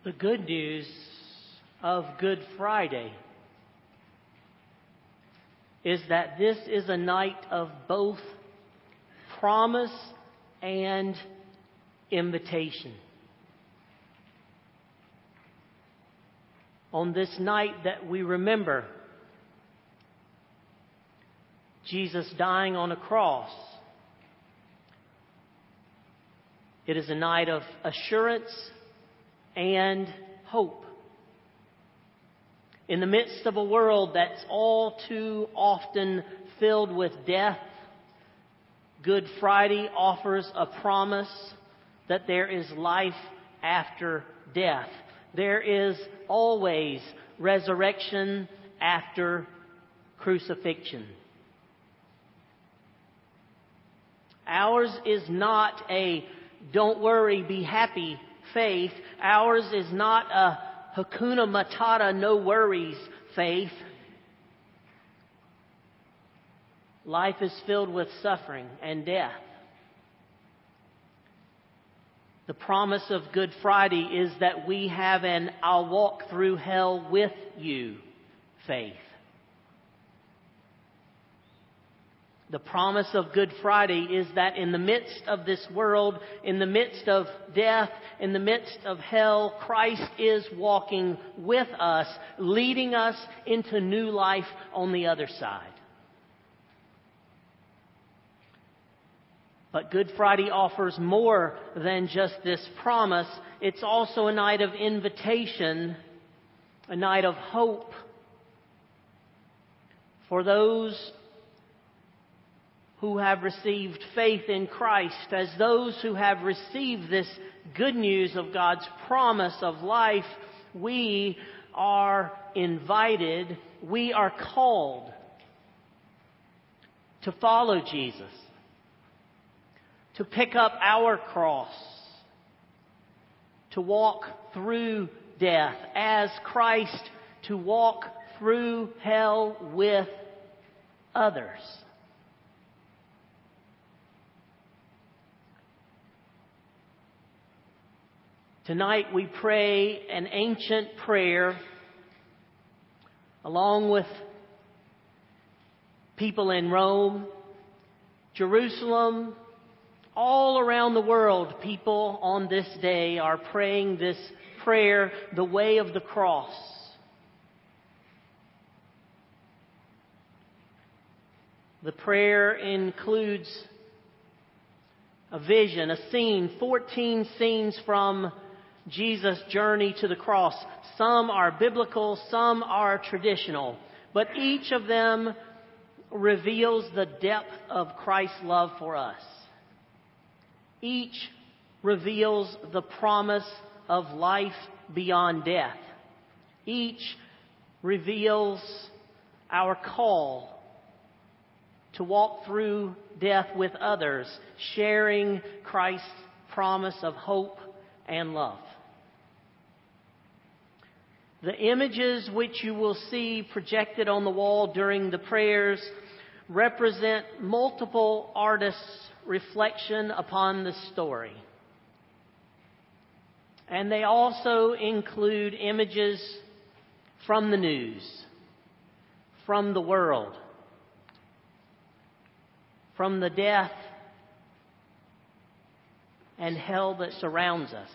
The good news of Good Friday is that this is a night of both promise and invitation. On this night that we remember Jesus dying on a cross, it is a night of assurance and hope. In the midst of a world that's all too often filled with death, Good Friday offers a promise that there is life after death. There is always resurrection after crucifixion. Ours is not a don't worry, be happy faith. Ours is not a Hakuna Matata, no worries faith. Life is filled with suffering and death. The promise of Good Friday is that we have an I'll walk through hell with you faith. The promise of Good Friday is that in the midst of this world, in the midst of death, in the midst of hell, Christ is walking with us, leading us into new life on the other side. But Good Friday offers more than just this promise. It's also a night of invitation, a night of hope for those who have received faith in Christ, as those who have received this good news of God's promise of life. We are invited, we are called to follow Jesus, to pick up our cross, to walk through death as Christ, to walk through hell with others. Tonight we pray an ancient prayer along with people in Rome, Jerusalem, all around the world. People on this day are praying this prayer, the way of the cross. The prayer includes a vision, a scene, 14 scenes from Jesus' journey to the cross. Some are biblical, some are traditional, but each of them reveals the depth of Christ's love for us. Each reveals the promise of life beyond death. Each reveals our call to walk through death with others, sharing Christ's promise of hope and love. The images which you will see projected on the wall during the prayers represent multiple artists' reflection upon the story. And they also include images from the news, from the world, from the death and hell that surrounds us.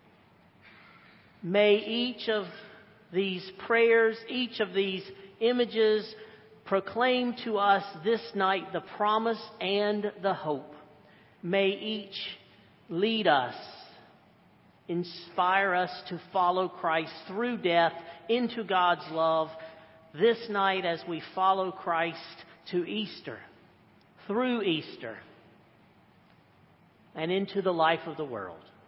May each of these prayers, each of these images proclaim to us this night the promise and the hope. May each lead us, inspire us to follow Christ through death into God's love this night as we follow Christ to Easter, through Easter, and into the life of the world.